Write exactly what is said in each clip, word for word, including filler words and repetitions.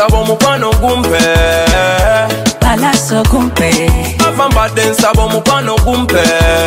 nsabo mukwano gumpe Palaso gumpe Avambadde nsabo mukwano gumpe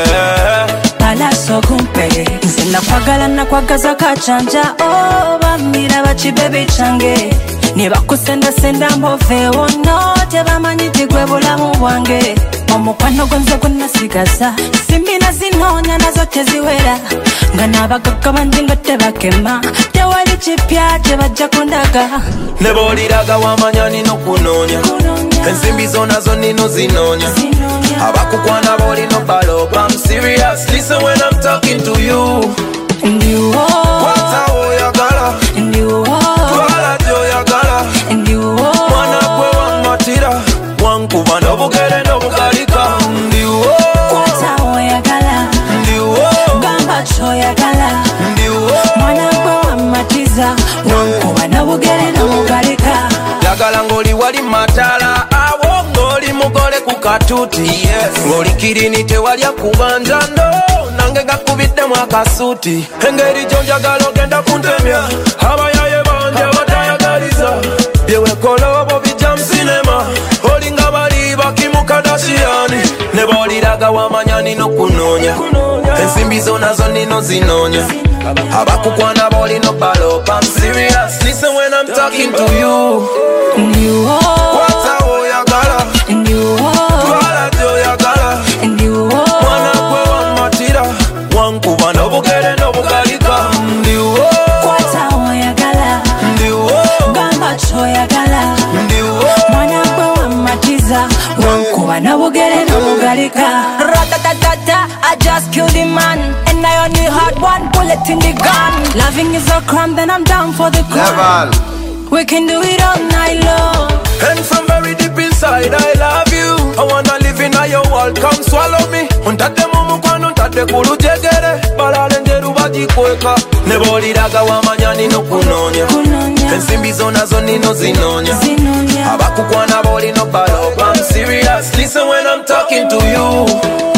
Palaso gumpe Nzina kwagala na kwagaza kachanja Oh bamira bachibebi change Niba kusenda senda mbove Wono tebamanyi tigwe bulamu bwange Omukwano gwenze gwenasigaza Simbi na zinonya nazo teziwera Nga nabagaga banji nga tebakema Tewali chipya tebajja kundaga Neboliraga wamanya nino kunonya Ensimbi zona zo nino zinonya Abakukwana boli no baloba I'm serious, listen when I'm talking to you Ndiwo Kwata oyagala Ndiwo Twala joyagala Ndiwo Mwana kwe wamatira Wankuba nobugere nobugalika Ndiwo Kwata oyagala Ndiwo Gamba choyagala Ndiwo Mwana kwe wamatiza Wankuba nobugere nobugalika Yagala ngoli wali matala Awo ngoli mugole kukatuti Yes Ngoli kirini tewalya kubanja No Nange gakubidde mwakasuti Engeri jonjagala ogenda kuntemya Abayaye banje batayagaliza Byewekola obo bijja mu sinema Olinga bali bakimu Kardashian Neboliraga wamanya nino kunonya Ensimbi zona zo nino zinonya Abakukwana boli no baloba I'm serious, listen when I'm talking to you Ndiwo Kwata oyagala Ndiwo Twala joyagala Ndiwo Mwana kwe wamatira Wankuba nobugere nobugalika Ndiwo Kwata oyagala Ndiwo Gamba choyagala Ndiwo Mwana kwe wamatiza Wankuba nobugere nobugalika Ratatatata I just killed the man And I only had one bullet in the gun Loving is a crime then I'm down for the crime We can do it all night long And from very deep inside I love you I wanna live in your world, come swallow me Untate mumukwano, untate kulujegere Balale njeru bajikweka Neboliraga wamanya nino kunonya Kunonya Ensimbi zona zo nino zinonya Zinonya Abakukwana boli no baloba I'm serious, listen when I'm talking to you